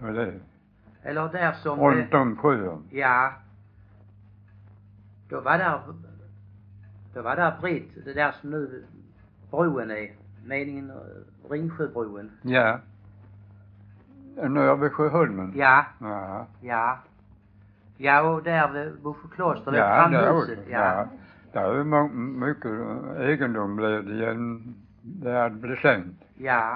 Och det. Eller där som... Runt om sjön. Ja. Då var där Britt, det där som nu broen är. Meningen Ringsjöbroen. Ja. Nere vid Sjöholmen. Ja. Ja. Ja. Ja, och där vid Bofo kloster, ja, framhuset. Ja. Det är ju mycket egendom blev det igen. Det blev sänkt. Ja.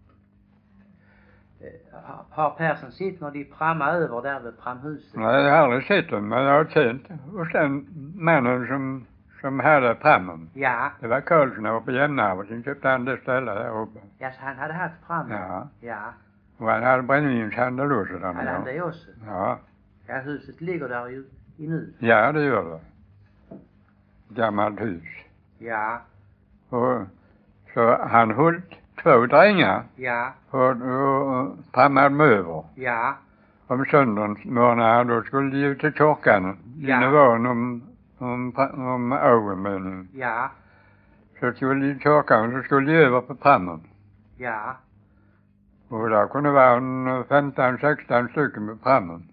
Har Persson sett när de prammar över där vid pramhuset? Nej, jag har aldrig sett dem, men jag har sett. Och sen mannen som hade prammen. Ja. Det var Karlsson uppe på Jämnarp. Sen köpte han det stället där uppe. Ja, så han hade haft prammen? Ja. Ja. Och han hade brännvinshandel också där. Hade han det också? Ja. Ja, huset ligger där ju i nu. Ja, det gör det. Gammalt hus. Ja. Och så han höll 2 drängar. Ja. Och prammade dem över. Ja. Om söndagsmorgonen då skulle de ut till kyrkan. Ja. Det var om ögonmeningen. Ja. Så skulle de till kyrkan så skulle de över på prammen. Ja. Och där kunde vara 15-16 stycken på prammen.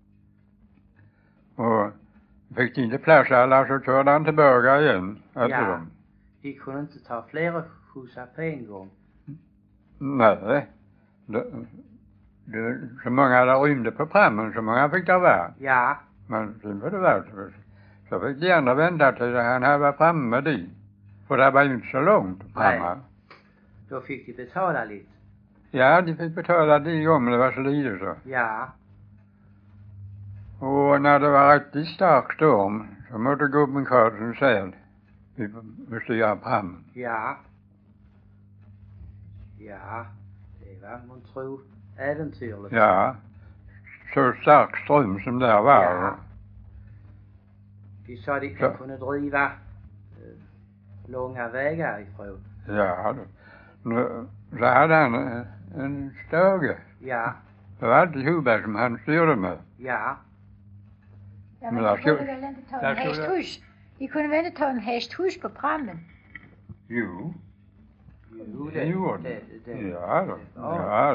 Och fick de inte plats alla så körde han tillbaka igen efter dem. De kunde inte ta flera skjutsar på en gång. Nej. Så många där rymde på prammen, så många fick det vara. Ja. Men sen var det värt så fick de andra vända till han hade varit framme med de. För det var ju inte så långt framme. Då fick de betala lite. Ja, de fick betala de gånger det var så lite så. Ja. Och när det var riktigt stark storm så måtte gubben Karlsson säga vi styra prammen. Ja. Ja. Det var man tror äventyrligt. Ja. Så stark ström som där var. Ja. De sa de kunde driva långa vägar ifrån. Ja. Så hade han en stöge. Ja. Det var alltid Huberg som han styrde med. Ja. Ja, men de kunde väl inte ta en hästhus? De kunde väl inte ta en hästhus på prammen? Jo. Jo, det gjorde det. Ja då. Ja.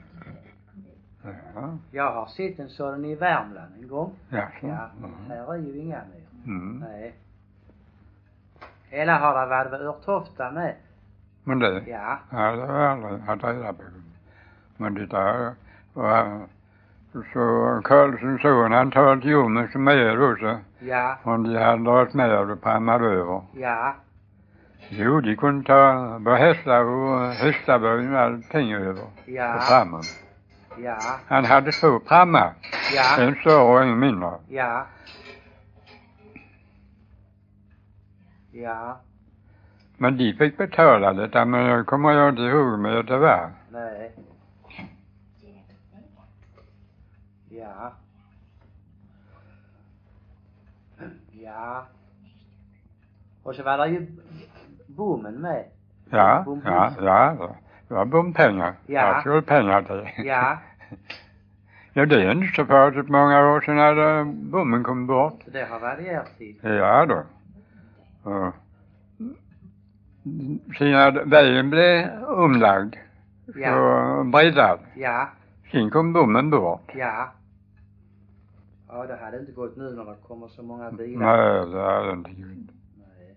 Ja. Jag har sett en sådan i Värmland en gång. Ja. Ja. Här är ju inga mer. Nej. Eller har det varit Örtofta med? Men det? Ja. Ja, det har jag aldrig haft reda på. Men det där var... Så Karlsson son han talade ju om som är också. Ja. Om de hade dragit med och pannat över. Ja. Jo, de kunde ta på hästar och hästaböjen och allting över. Ja. På prammen. Ja. Han hade 2 prammar. Ja. En större och en mindre. Ja. Ja. Men de fick betala det, men jag kommer inte ihåg med det var. Nej. Ja. Ja. Och så var det ju bommen med. Ja, det var bompengar. Ja. Jag skulle pengar till. Ja. Ja, det är inte så för många år sedan när bommen kom bort. Så det har varit er tid. Ja då. Sen vägen blev omlagd. Ja. Så breddad. Ja. Sen kom bommen bort. Ja. Ja, det hade inte gått nu när det kommer så många bilar. Nej, det hade inte gått. Nej.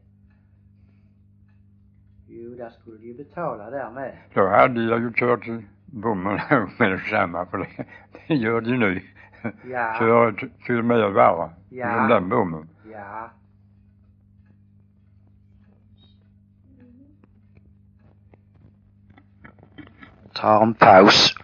Jo, där skulle de ju betala där med. Då hade jag ju kört bommen med detsamma, för det gör de nu. Ja. Kör till med vara. Ja. Den bommen. Ja. Tar en paus.